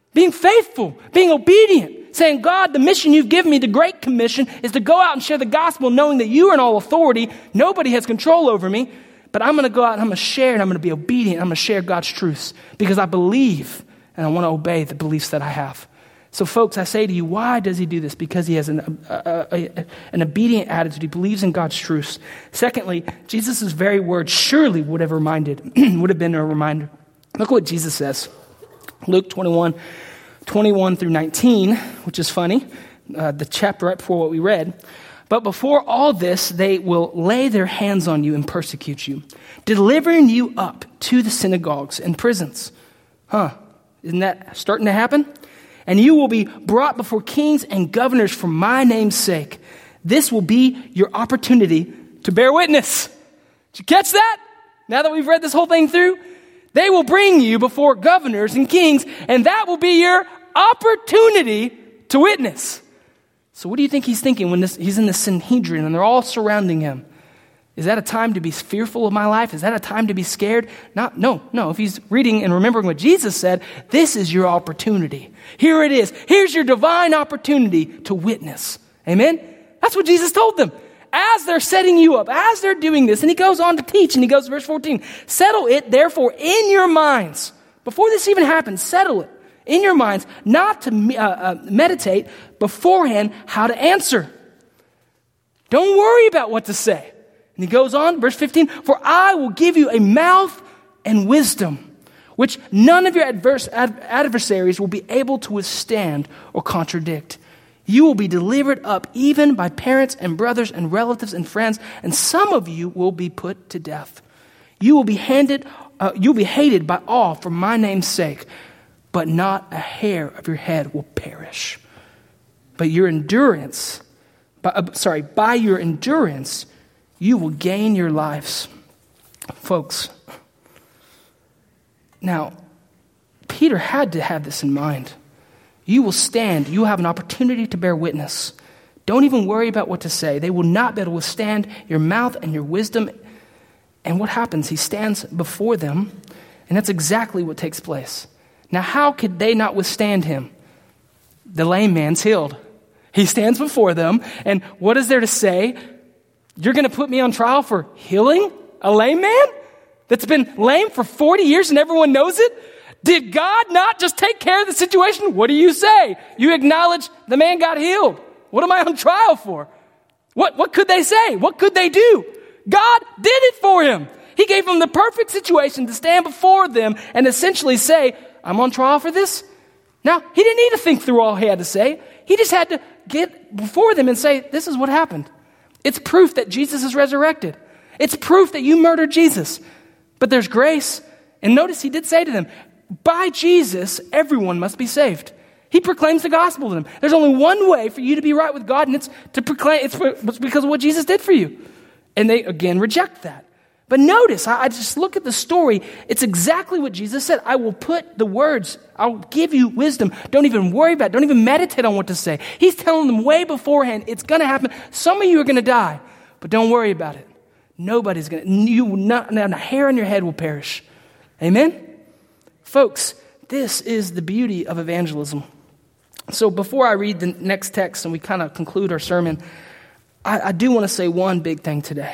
Being faithful, being obedient, saying, God, the mission you've given me, the Great Commission, is to go out and share the gospel knowing that you are in all authority. Nobody has control over me, but I'm going to go out and I'm going to share and I'm going to be obedient. I'm going to share God's truths because I believe and I want to obey the beliefs that I have. So folks, I say to you, why does he do this? Because he has an, a, a, a, an obedient attitude. He believes in God's truths. Secondly, Jesus' very words surely would have reminded, would have been a reminder. Look what Jesus says. Luke twenty-one, twenty-one through nineteen, which is funny, uh, the chapter right before what we read. But before all this, they will lay their hands on you and persecute you, delivering you up to the synagogues and prisons. Huh? Isn't that starting to happen? And you will be brought before kings and governors for my name's sake. This will be your opportunity to bear witness. Did you catch that? Now that we've read this whole thing through, they will bring you before governors and kings, and that will be your opportunity to witness. So what do you think he's thinking when this, he's in the Sanhedrin and they're all surrounding him? Is that a time to be fearful of my life? Is that a time to be scared? Not, no, no. If he's reading and remembering what Jesus said, this is your opportunity. Here it is. Here's your divine opportunity to witness. Amen? That's what Jesus told them. As they're setting you up, as they're doing this, and he goes on to teach, and he goes to verse fourteen, settle it, therefore, in your minds. Before this even happens, settle it in your minds, not to uh, uh, meditate beforehand how to answer. Don't worry about what to say. And he goes on, verse fifteen, for I will give you a mouth and wisdom, which none of your adverse, ad, adversaries will be able to withstand or contradict. You will be delivered up even by parents and brothers and relatives and friends, and some of you will be put to death. You will be handed, uh, you will be hated by all for my name's sake, but not a hair of your head will perish. But your endurance, by, uh, sorry, by your endurance, you will gain your lives. Folks, now, Peter had to have this in mind. You will stand. You will have an opportunity to bear witness. Don't even worry about what to say. They will not be able to withstand your mouth and your wisdom. And what happens? He stands before them, and that's exactly what takes place. Now, how could they not withstand him? The lame man's healed. He stands before them, and what is there to say? You're going to put me on trial for healing a lame man that's been lame for forty years and everyone knows it? Did God not just take care of the situation? What do you say? You acknowledge the man got healed. What am I on trial for? What, what could they say? What could they do? God did it for him. He gave him the perfect situation to stand before them and essentially say, I'm on trial for this? Now, he didn't need to think through all he had to say. He just had to get before them and say, this is what happened. It's proof that Jesus is resurrected. It's proof that you murdered Jesus. But there's grace. And notice he did say to them, by Jesus, everyone must be saved. He proclaims the gospel to them. There's only one way for you to be right with God, and it's to proclaim, it's, it's because of what Jesus did for you. And they, again, reject that. But notice, I, I just look at the story. It's exactly what Jesus said. I will put the words, I'll give you wisdom. Don't even worry about it. Don't even meditate on what to say. He's telling them way beforehand, it's going to happen. Some of you are going to die, but don't worry about it. Nobody's going to, you will not, not a hair on your head will perish. Amen? Folks, this is the beauty of evangelism. So before I read the next text and we kind of conclude our sermon, I, I do want to say one big thing today.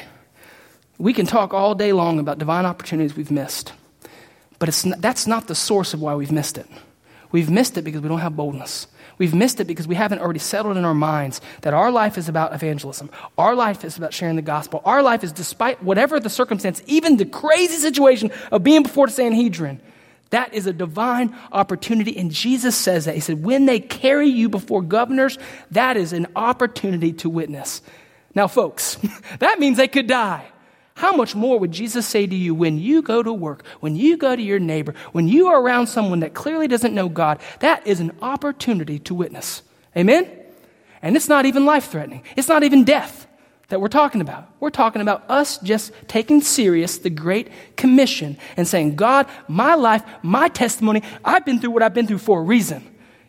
We can talk all day long about divine opportunities we've missed, but it's not, that's not the source of why we've missed it. We've missed it because we don't have boldness. We've missed it because we haven't already settled in our minds that our life is about evangelism. Our life is about sharing the gospel. Our life is, despite whatever the circumstance, even the crazy situation of being before the Sanhedrin, that is a divine opportunity, and Jesus says that. He said, when they carry you before governors, that is an opportunity to witness. Now, folks, that means they could die. How much more would Jesus say to you when you go to work, when you go to your neighbor, when you are around someone that clearly doesn't know God? That is an opportunity to witness. Amen? And it's not even life-threatening. It's not even death that we're talking about. We're talking about us just taking serious the Great Commission and saying, God, my life, my testimony, I've been through what I've been through for a reason.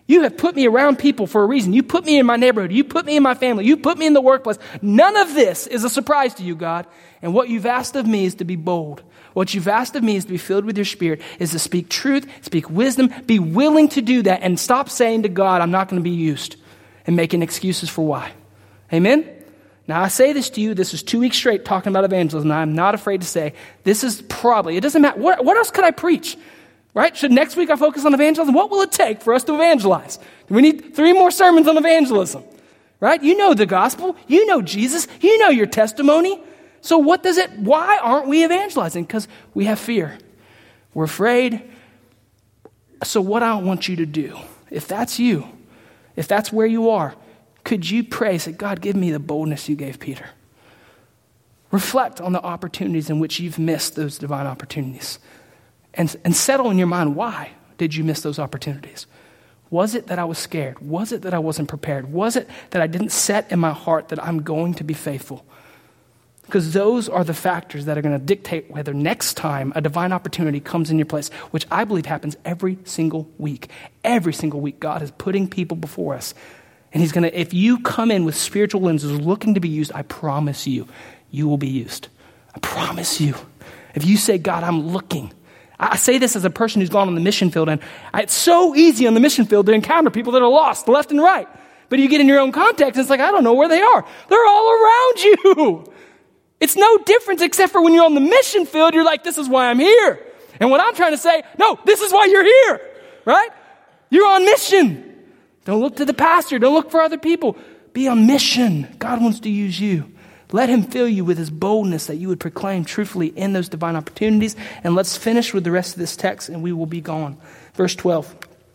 You have put me around people for a reason. You put me in my neighborhood. You put me in my family. You put me in the workplace. None of this is a surprise to you, God. And what you've asked of me is to be bold. What you've asked of me is to be filled with your Spirit, is to speak truth, speak wisdom, be willing to do that, and stop saying to God, I'm not going to be used, and making excuses for why. Amen? Now, I say this to you. This is two weeks straight talking about evangelism. And I'm not afraid to say this is probably, it doesn't matter. What, what else could I preach? Right? Should next week I focus on evangelism? What will it take for us to evangelize? We need three more sermons on evangelism. Right? You know the gospel. You know Jesus. You know your testimony. So what does it, why aren't we evangelizing? Because we have fear. We're afraid. So what I want you to do, if that's you, if that's where you are, could you pray, say, God, give me the boldness you gave Peter. Reflect on the opportunities in which you've missed those divine opportunities. And, and settle in your mind, why did you miss those opportunities? Was it that I was scared? Was it that I wasn't prepared? Was it that I didn't set in my heart that I'm going to be faithful? Because those are the factors that are going to dictate whether next time a divine opportunity comes in your place, which I believe happens every single week. Every single week, God is putting people before us. And he's going to, if you come in with spiritual lenses looking to be used, I promise you, you will be used. I promise you. If you say, God, I'm looking. I say this as a person who's gone on the mission field, and it's so easy on the mission field to encounter people that are lost left and right. But you get in your own context, and it's like, I don't know where they are. They're all around you. It's no difference except for when you're on the mission field, you're like, this is why I'm here. And what I'm trying to say, no, this is why you're here, right? You're on mission. Don't look to the pastor. Don't look for other people. Be on mission. God wants to use you. Let him fill you with his boldness that you would proclaim truthfully in those divine opportunities. And let's finish with the rest of this text and we will be gone. Verse twelve.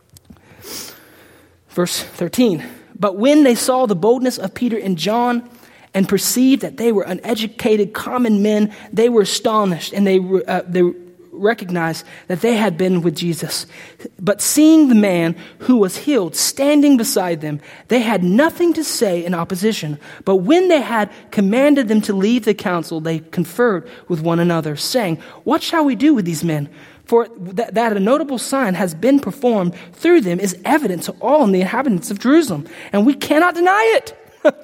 Verse thirteen. But when they saw the boldness of Peter and John and perceived that they were uneducated common men, they were astonished and they, uh, they recognized that they had been with Jesus. But seeing the man who was healed standing beside them, they had nothing to say in opposition. But when they had commanded them to leave the council, they conferred with one another, saying, what shall we do with these men? For th- that a notable sign has been performed through them is evident to all the inhabitants of Jerusalem, and we cannot deny it.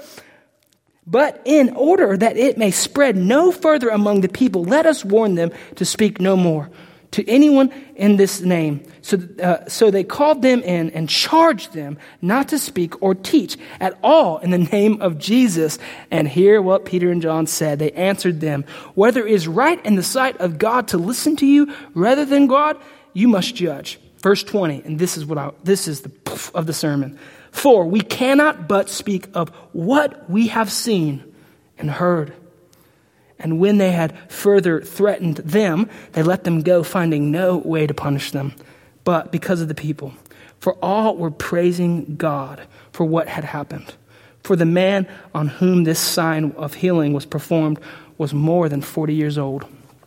But in order that it may spread no further among the people, let us warn them to speak no more to anyone in this name. So, uh, so they called them in and charged them not to speak or teach at all in the name of Jesus. And hear what Peter and John said. They answered them, whether it is right in the sight of God to listen to you rather than God, you must judge. Verse twenty, and this is what I, this is the poof of the sermon. For we cannot but speak of what we have seen and heard. And when they had further threatened them, they let them go, finding no way to punish them, but because of the people. For all were praising God for what had happened. For the man on whom this sign of healing was performed was more than forty years old.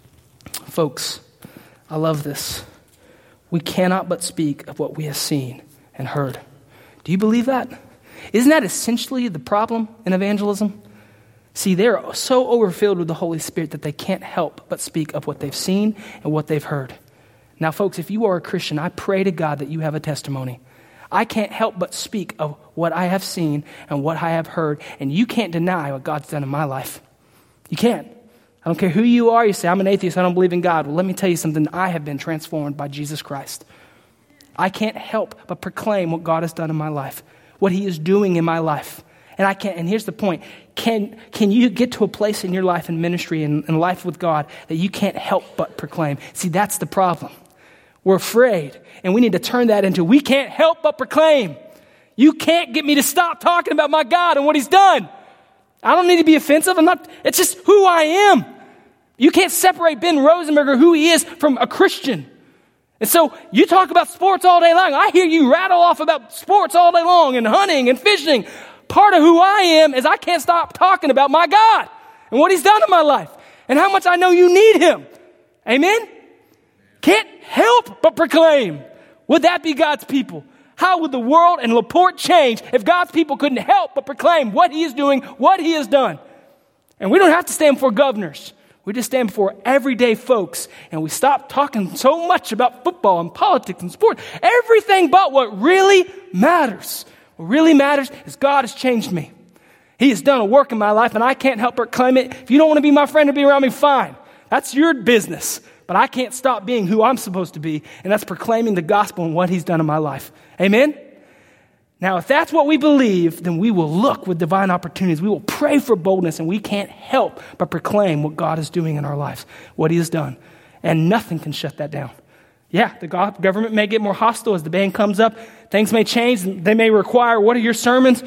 Folks, I love this. We cannot but speak of what we have seen and heard. Do you believe that? Isn't that essentially the problem in evangelism? See, they're so overfilled with the Holy Spirit that they can't help but speak of what they've seen and what they've heard. Now, folks, if you are a Christian, I pray to God that you have a testimony. I can't help but speak of what I have seen and what I have heard, and you can't deny what God's done in my life. You can't. I don't care who you are. You say, I'm an atheist, I don't believe in God. Well, let me tell you something. I have been transformed by Jesus Christ. I can't help but proclaim what God has done in my life, what he is doing in my life. And I can't, and here's the point. Can, can you get to a place in your life and ministry and, and life with God that you can't help but proclaim? See, that's the problem. We're afraid, and we need to turn that into, we can't help but proclaim. You can't get me to stop talking about my God and what he's done. I don't need to be offensive. I'm not, it's just who I am. You can't separate Ben Rosenberger, who he is, from a Christian. And so you talk about sports all day long. I hear you rattle off about sports all day long and hunting and fishing. Part of who I am is I can't stop talking about my God and what he's done in my life and how much I know you need him. Amen? Can't help but proclaim. Would that be God's people? How would the world and LaPorte change if God's people couldn't help but proclaim what he is doing, what he has done? And we don't have to stand for governors. We just stand before everyday folks and we stop talking so much about football and politics and sport. Everything but what really matters. What really matters is God has changed me. He has done a work in my life and I can't help but claim it. If you don't want to be my friend or be around me, fine. That's your business. But I can't stop being who I'm supposed to be, and that's proclaiming the gospel and what he's done in my life. Amen? Now, if that's what we believe, then we will look with divine opportunities. We will pray for boldness, and we can't help but proclaim what God is doing in our lives, what he has done. And nothing can shut that down. Yeah, the government may get more hostile as the band comes up. Things may change. They may require, what are your sermons?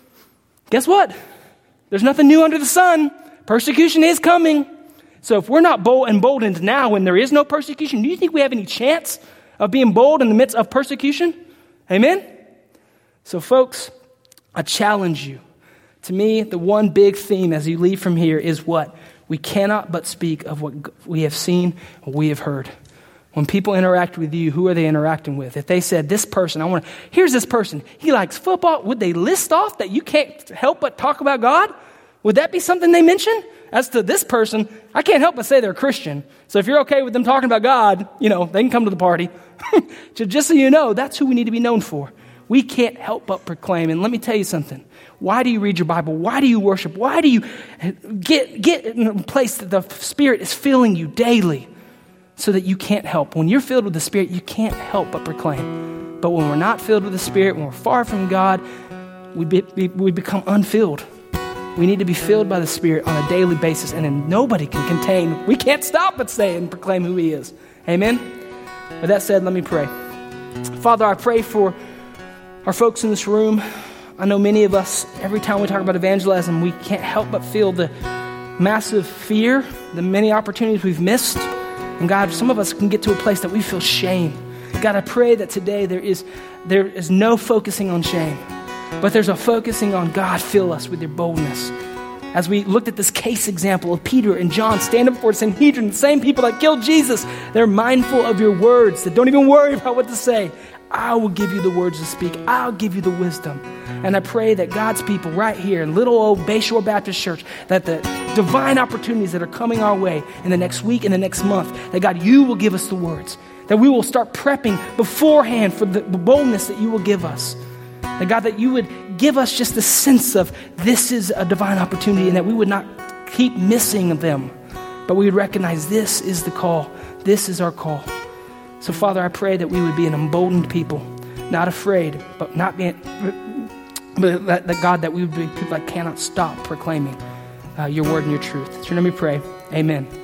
Guess what? There's nothing new under the sun. Persecution is coming. So if we're not bold emboldened now when there is no persecution, do you think we have any chance of being bold in the midst of persecution? Amen? So folks, I challenge you. To me, the one big theme as you leave from here is what? We cannot but speak of what we have seen or we have heard. When people interact with you, who are they interacting with? If they said, this person, I want to, here's this person, he likes football, would they list off that you can't help but talk about God? Would that be something they mention? As to this person, I can't help but say they're a Christian. So if you're okay with them talking about God, you know, they can come to the party. Just so you know, that's who we need to be known for. We can't help but proclaim. And let me tell you something. Why do you read your Bible? Why do you worship? Why do you get, get in a place that the Spirit is filling you daily so that you can't help? When you're filled with the Spirit, you can't help but proclaim. But when we're not filled with the Spirit, when we're far from God, we, be, we become unfilled. We need to be filled by the Spirit on a daily basis, and then nobody can contain. We can't stop but say and proclaim who he is. Amen? With that said, let me pray. Father, I pray for our folks in this room. I know many of us, every time we talk about evangelism, we can't help but feel the massive fear, the many opportunities we've missed. And God, some of us can get to a place that we feel shame. God, I pray that today there is, there is no focusing on shame. But there's a focusing on, God, fill us with your boldness. As we looked at this case example of Peter and John standing before the Sanhedrin, the same people that killed Jesus, they're mindful of your words, that don't even worry about what to say. I will give you the words to speak. I'll give you the wisdom. And I pray that God's people right here in little old Bayshore Baptist Church, that the divine opportunities that are coming our way in the next week and the next month, that God, you will give us the words, that we will start prepping beforehand for the, the boldness that you will give us. That God, that you would give us just the sense of this is a divine opportunity and that we would not keep missing them, but we would recognize this is the call. This is our call. So Father, I pray that we would be an emboldened people, not afraid, but not being, but that, that God, that we would be people that cannot stop proclaiming uh, your word and your truth. So let me pray. Amen.